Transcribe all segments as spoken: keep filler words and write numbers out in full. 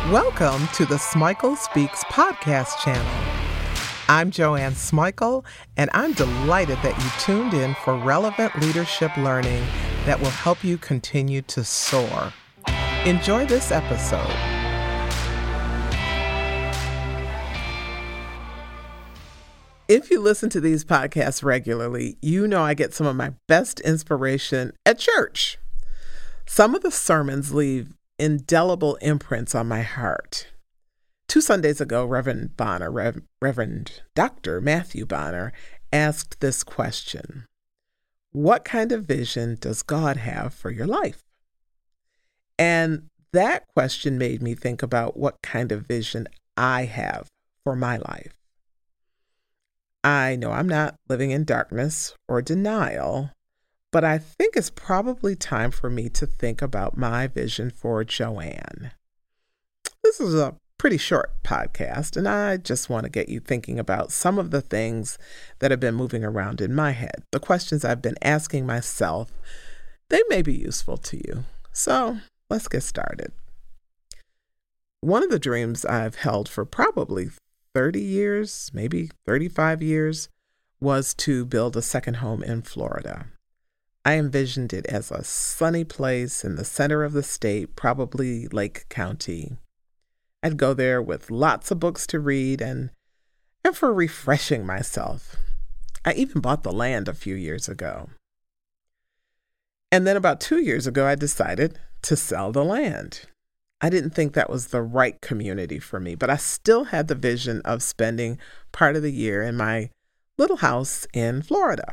Welcome to the Smikle Speaks podcast channel. I'm Joanne Smikle, and I'm delighted that you tuned in for relevant leadership learning that will help you continue to soar. Enjoy this episode. If you listen to these podcasts regularly, you know I get some of my best inspiration at church. Some of the sermons leave indelible imprints on my heart. Two Sundays ago, Reverend Bonner, Rev- Reverend Doctor Matthew Bonner, asked this question: what kind of vision does God have for your life? And that question made me think about what kind of vision I have for my life. I know I'm not living in darkness or denial, but I think it's probably time for me to think about my vision for Joanne. This is a pretty short podcast, and I just want to get you thinking about some of the things that have been moving around in my head, the questions I've been asking myself. They may be useful to you. So let's get started. One of the dreams I've held for probably thirty years, maybe thirty-five years, was to build a second home in Florida. I envisioned it as a sunny place in the center of the state, probably Lake County. I'd go there with lots of books to read and, and for refreshing myself. I even bought the land a few years ago. And then about two years ago, I decided to sell the land. I didn't think that was the right community for me, but I still had the vision of spending part of the year in my little house in Florida.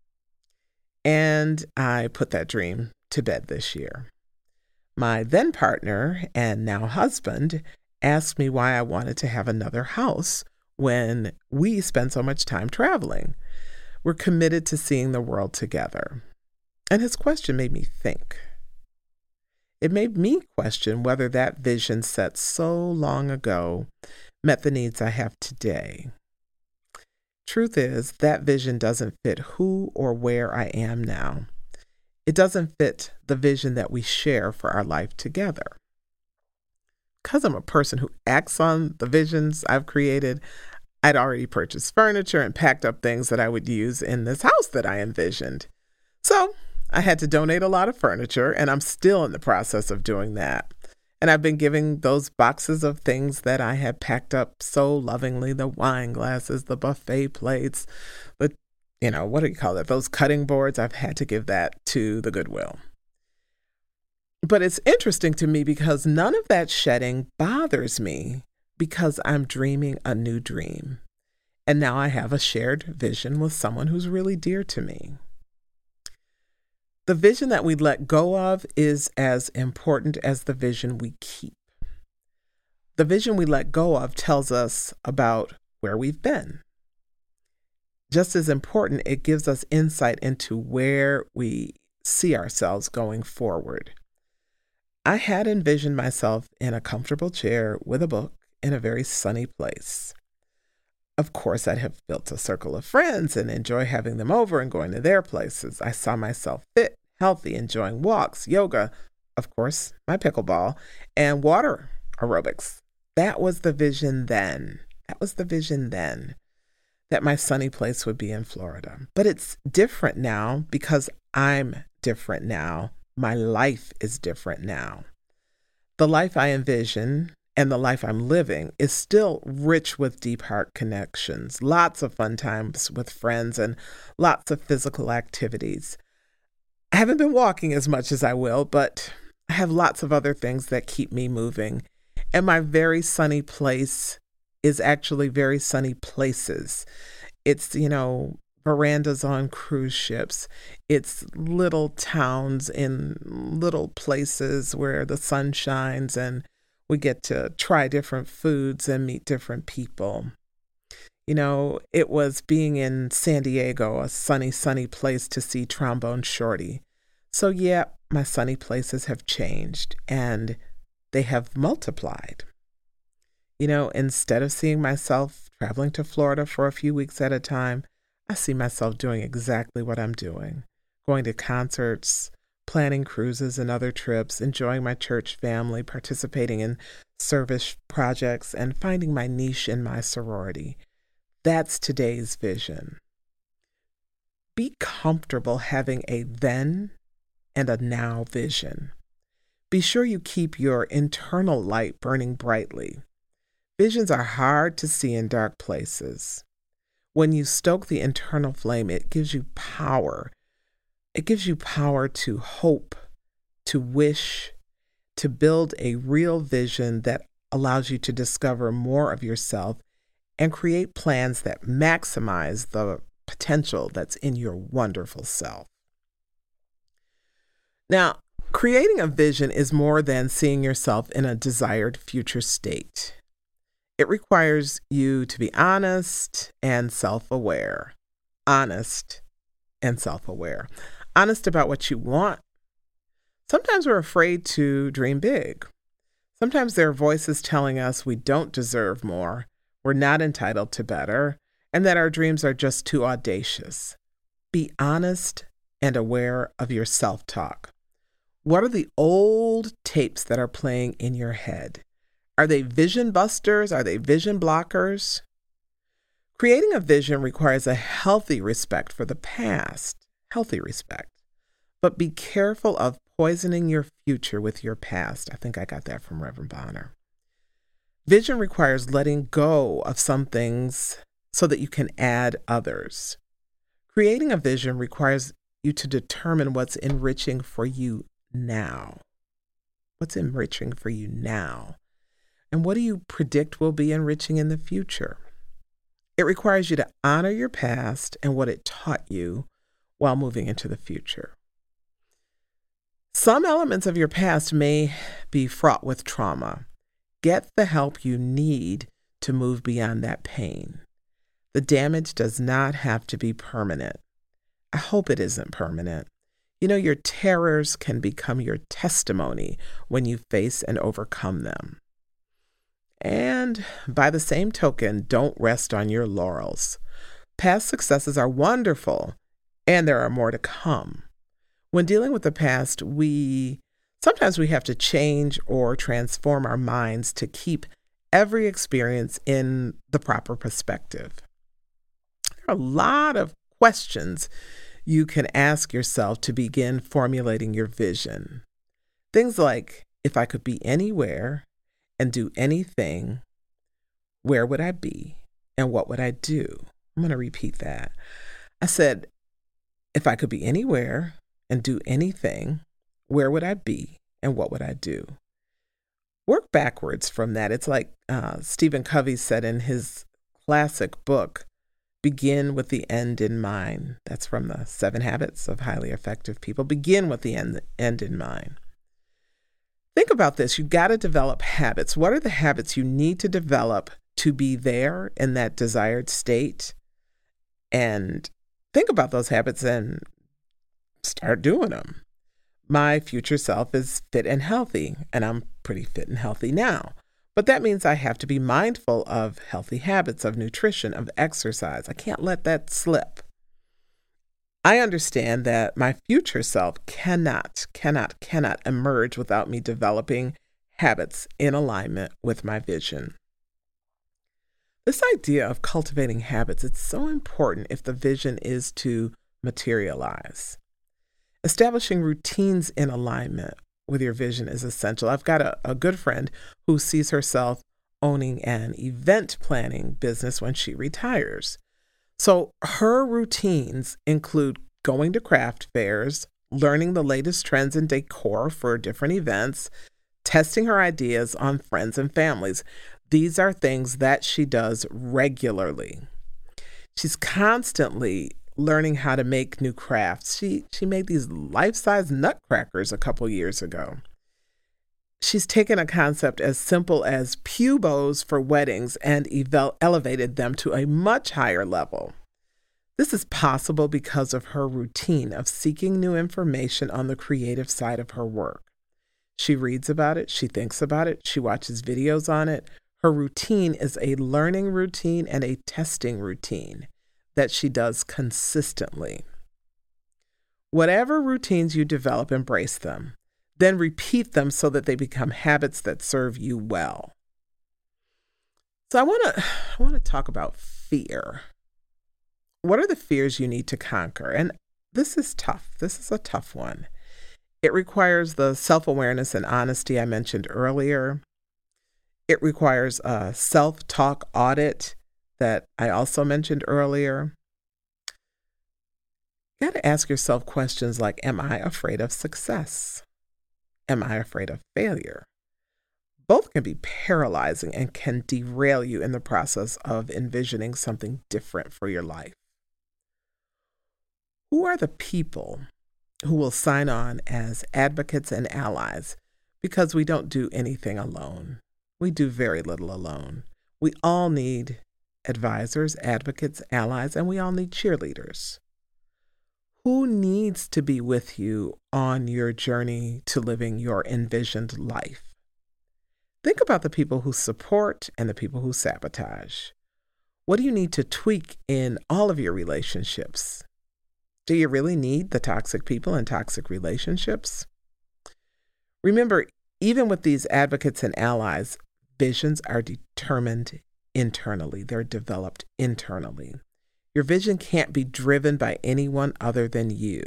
And I put that dream to bed this year. My then partner and now husband asked me why I wanted to have another house when we spend so much time traveling. We're committed to seeing the world together. And his question made me think. It made me question whether that vision set so long ago met the needs I have today. Truth is, that vision doesn't fit who or where I am now. It doesn't fit the vision that we share for our life together. Because I'm a person who acts on the visions I've created, I'd already purchased furniture and packed up things that I would use in this house that I envisioned. So I had to donate a lot of furniture, and I'm still in the process of doing that. And I've been giving those boxes of things that I had packed up so lovingly, the wine glasses, the buffet plates, the, you know, what do you call it? Those cutting boards, I've had to give that to the Goodwill. But it's interesting to me because none of that shedding bothers me because I'm dreaming a new dream. And now I have a shared vision with someone who's really dear to me. The vision that we let go of is as important as the vision we keep. The vision we let go of tells us about where we've been. Just as important, it gives us insight into where we see ourselves going forward. I had envisioned myself in a comfortable chair with a book in a very sunny place. Of course, I'd have built a circle of friends and enjoy having them over and going to their places. I saw myself fit, healthy, enjoying walks, yoga, of course, my pickleball, and water aerobics. That was the vision then. That was the vision then, that my sunny place would be in Florida. But it's different now because I'm different now. My life is different now. The life I envision and the life I'm living is still rich with deep heart connections, lots of fun times with friends, and lots of physical activities. I haven't been walking as much as I will, but I have lots of other things that keep me moving. And my very sunny place is actually very sunny places. It's, you know, verandas on cruise ships. It's little towns in little places where the sun shines and we get to try different foods and meet different people. You know, it was being in San Diego, a sunny, sunny place to see Trombone Shorty. So yeah, my sunny places have changed and they have multiplied. You know, instead of seeing myself traveling to Florida for a few weeks at a time, I see myself doing exactly what I'm doing, going to concerts, planning cruises and other trips, enjoying my church family, participating in service projects, and finding my niche in my sorority. That's today's vision. Be comfortable having a then and a now vision. Be sure you keep your internal light burning brightly. Visions are hard to see in dark places. When you stoke the internal flame, it gives you power. It gives you power to hope, to wish, to build a real vision that allows you to discover more of yourself and create plans that maximize the potential that's in your wonderful self. Now, creating a vision is more than seeing yourself in a desired future state. It requires you to be honest and self-aware. Honest and self-aware. Honest about what you want. Sometimes we're afraid to dream big. Sometimes there are voices telling us we don't deserve more, we're not entitled to better, and that our dreams are just too audacious. Be honest and aware of your self-talk. What are the old tapes that are playing in your head? Are they vision busters? Are they vision blockers? Creating a vision requires a healthy respect for the past, healthy respect. But be careful of poisoning your future with your past. I think I got that from Reverend Bonner. Vision requires letting go of some things so that you can add others. Creating a vision requires you to determine what's enriching for you now. What's enriching for you now? And what do you predict will be enriching in the future? It requires you to honor your past and what it taught you while moving into the future. Some elements of your past may be fraught with trauma. Get the help you need to move beyond that pain. The damage does not have to be permanent. I hope it isn't permanent. You know, your terrors can become your testimony when you face and overcome them. And by the same token, don't rest on your laurels. Past successes are wonderful, and there are more to come. When dealing with the past, we sometimes we have to change or transform our minds to keep every experience in the proper perspective. There are a lot of questions you can ask yourself to begin formulating your vision. Things like, if I could be anywhere and do anything, where would I be and what would I do? I'm going to repeat that. I said, if I could be anywhere and do anything, where would I be and what would I do? Work backwards from that. It's like uh, Stephen Covey said in his classic book, Begin with the End in Mind. That's from the Seven Habits of Highly Effective People. Begin with the end, end in mind. Think about this. You've got to develop habits. What are the habits you need to develop to be there in that desired state? And think about those habits and start doing them. My future self is fit and healthy, and I'm pretty fit and healthy now. But that means I have to be mindful of healthy habits, of nutrition, of exercise. I can't let that slip. I understand that my future self cannot, cannot, cannot emerge without me developing habits in alignment with my vision. This idea of cultivating habits, it's so important if the vision is to materialize. Establishing routines in alignment with your vision is essential. I've got a, a good friend who sees herself owning an event planning business when she retires. So her routines include going to craft fairs, learning the latest trends in decor for different events, testing her ideas on friends and families. These are things that she does regularly. She's constantly learning how to make new crafts. She she made these life-size nutcrackers a couple years ago. She's taken a concept as simple as pew bows for weddings and evel- elevated them to a much higher level. This is possible because of her routine of seeking new information on the creative side of her work. She reads about it, she thinks about it, she watches videos on it. Her routine is a learning routine and a testing routine that she does consistently. Whatever routines you develop, embrace them. Then repeat them so that they become habits that serve you well. So I want to I want to talk about fear. What are the fears you need to conquer? And this is tough. This is a tough one. It requires the self-awareness and honesty I mentioned earlier. It requires a self-talk audit that I also mentioned earlier. You got to ask yourself questions like, am I afraid of success? Am I afraid of failure? Both can be paralyzing and can derail you in the process of envisioning something different for your life. Who are the people who will sign on as advocates and allies? Because we don't do anything alone. We do very little alone. We all need advisors, advocates, allies, and we all need cheerleaders. Who needs to be with you on your journey to living your envisioned life? Think about the people who support and the people who sabotage. What do you need to tweak in all of your relationships? Do you really need the toxic people and toxic relationships? Remember, even with these advocates and allies, visions are determined internally. They're developed internally. Your vision can't be driven by anyone other than you.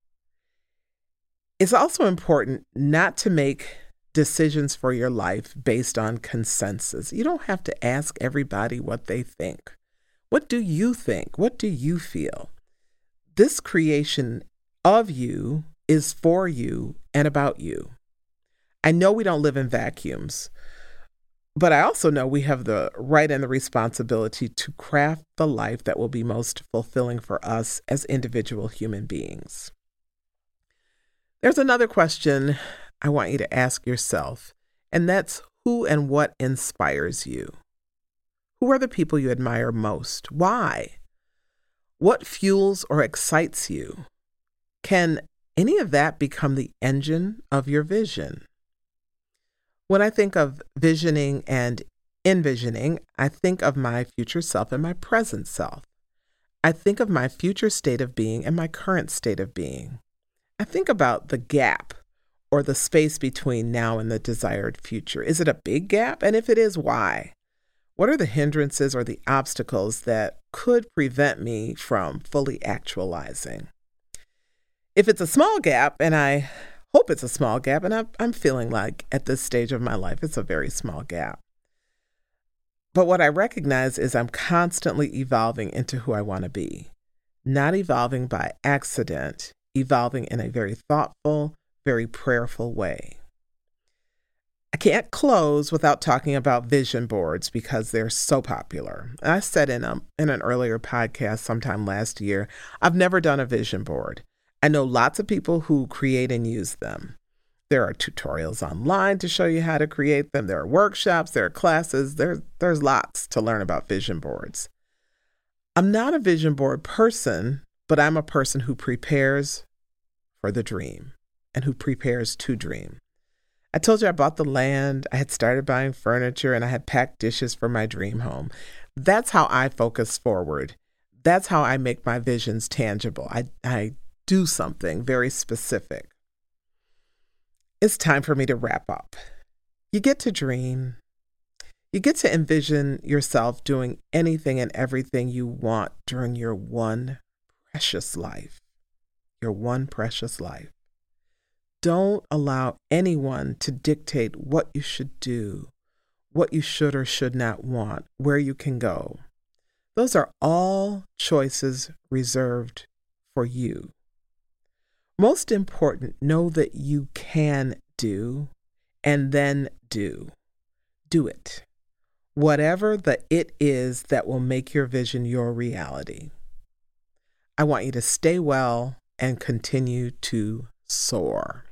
It's also important not to make decisions for your life based on consensus. You don't have to ask everybody what they think. What do you think? What do you feel? This creation of you is for you and about you. I know we don't live in vacuums, but I also know we have the right and the responsibility to craft the life that will be most fulfilling for us as individual human beings. There's another question I want you to ask yourself, and that's who and what inspires you? Who are the people you admire most? Why? What fuels or excites you? Can any of that become the engine of your vision? When I think of visioning and envisioning, I think of my future self and my present self. I think of my future state of being and my current state of being. I think about the gap or the space between now and the desired future. Is it a big gap? And if it is, why? What are the hindrances or the obstacles that could prevent me from fully actualizing? If it's a small gap, and I hope it's a small gap, and I'm feeling like at this stage of my life, it's a very small gap. But what I recognize is I'm constantly evolving into who I want to be, not evolving by accident, evolving in a very thoughtful, very prayerful way. I can't close without talking about vision boards because they're so popular. I said in a, in an earlier podcast sometime last year, I've never done a vision board. I know lots of people who create and use them. There are tutorials online to show you how to create them. There are workshops, there are classes, there, there's lots to learn about vision boards. I'm not a vision board person, but I'm a person who prepares for the dream and who prepares to dream. I told you I bought the land, I had started buying furniture, and I had packed dishes for my dream home. That's how I focus forward. That's how I make my visions tangible. I, I do something very specific. It's time for me to wrap up. You get to dream. You get to envision yourself doing anything and everything you want during your one precious life. Your one precious life. Don't allow anyone to dictate what you should do, what you should or should not want, where you can go. Those are all choices reserved for you. Most important, know that you can do and then do. Do it. Whatever the it is that will make your vision your reality. I want you to stay well and continue to soar.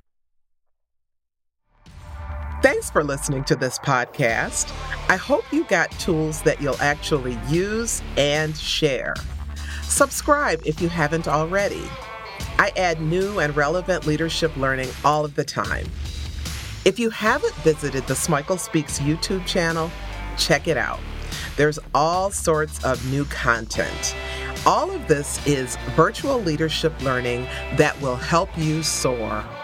Thanks for listening to this podcast. I hope you got tools that you'll actually use and share. Subscribe if you haven't already. I add new and relevant leadership learning all of the time. If you haven't visited the Smikle Speaks YouTube channel, check it out. There's all sorts of new content. All of this is virtual leadership learning that will help you soar.